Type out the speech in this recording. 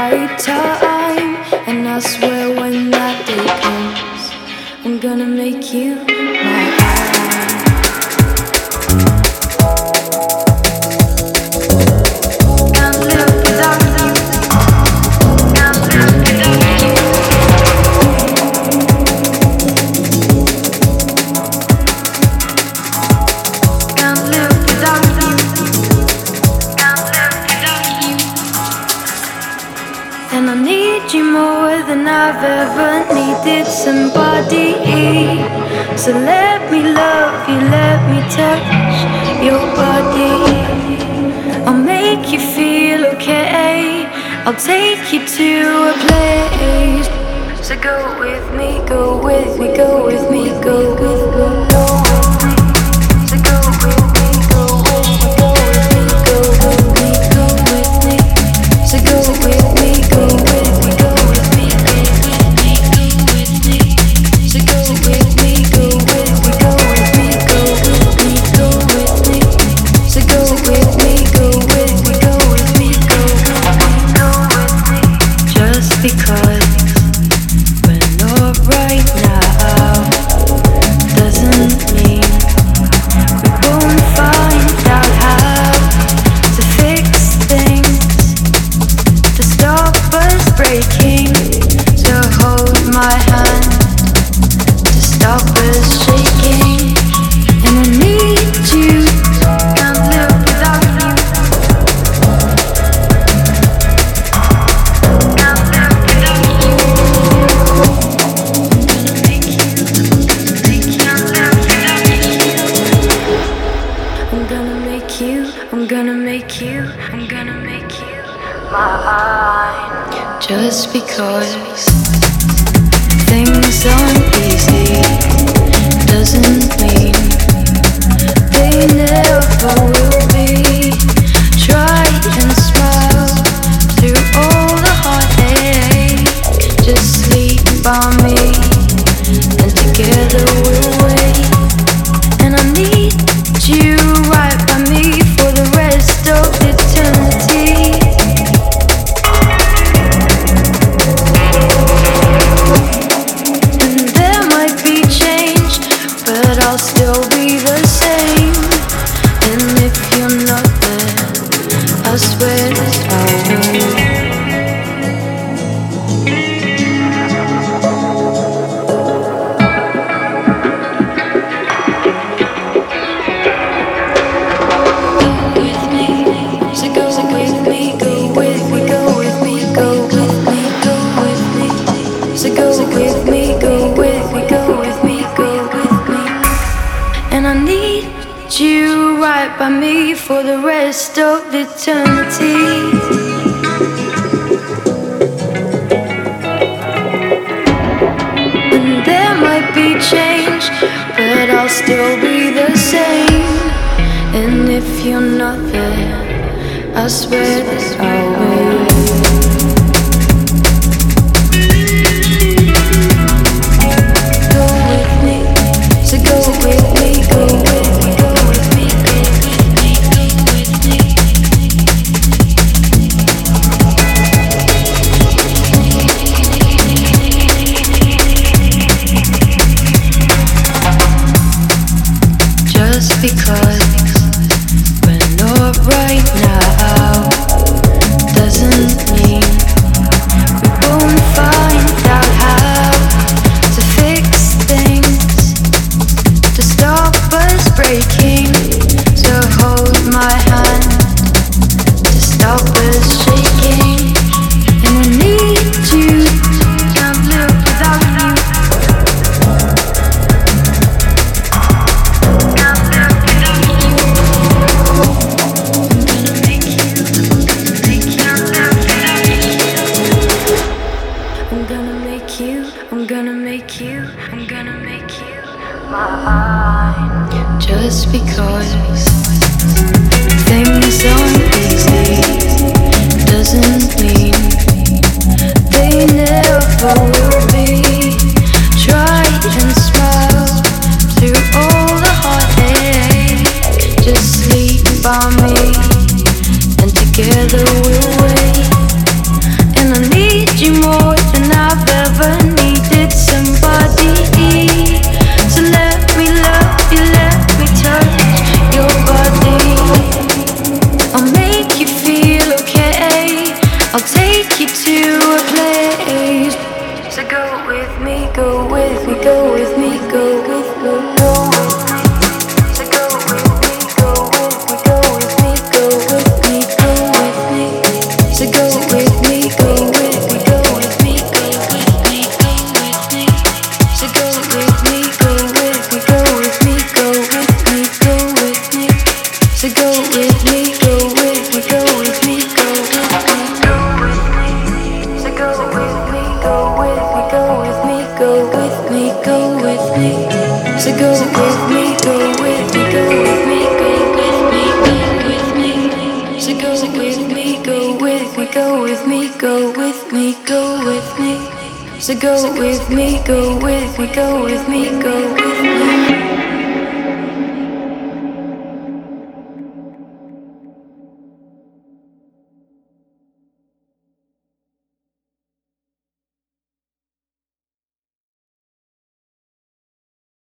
right time. And I swear when that day comes, I'm gonna make you my eye. Can't live without you. Can't live without you. Can't live without you. Can't live without you. And I need you more than I've ever needed somebody. So let me love you, let me touch your body. I'll make you feel okay. I'll take you to a place. So go with me, go with me, go with me, go with me, go with me. So go with me, go with me, go with me, go with me, go with me. So go with me, go with me, go with me, go with me, go with me. So go with me, go with me, go with me, go with me, go with me. So go with me, go with me, go with me, go with me. Just because we're not right now doesn't mean we won't find out how to fix things, to stop us breaking, to hold my hand, to stop us shaking. And I need you, can't live without you. Can't live without you. Gonna make you, can't live without you. I'm gonna make you, I'm gonna make you, I'm gonna make you mine. Just because things aren't easy doesn't mean they never will be. Try and smile through all the heartache. Just sleep by me and together we'll wait. And I need you right by me for the rest of eternity. And there might be change, but I'll still be the same. And if you're not there, I swear that I will. So go with me, go with me, go with me, go with me, go with me. So go with me, go with me, go with me, go with me. And I need you right by me for the rest of eternity. And there might be change, but I'll still be the same. And if you're not there, I swear that I will. Go with me, so go with me, go with me, go with me, go with me, go with me. Just because we're not right now take you to a place. So go with me, go with me, go with me, go with me, go with me. So go with me, go with me, go with me, go with me, go with me. So go with me, go with me, go with me, go with me, go with me. So go with me, go with me, go with me, go with me, go with me. So go with me, go with me, go with me, go with me, go with me. So go with me, go with me, go with me, go with me, go with me. So go with me, go with me, go with me, go with me, go with me. So go with me, go with me, go with me, go with me, go with me. So go with me, go with me, go with me, go with me.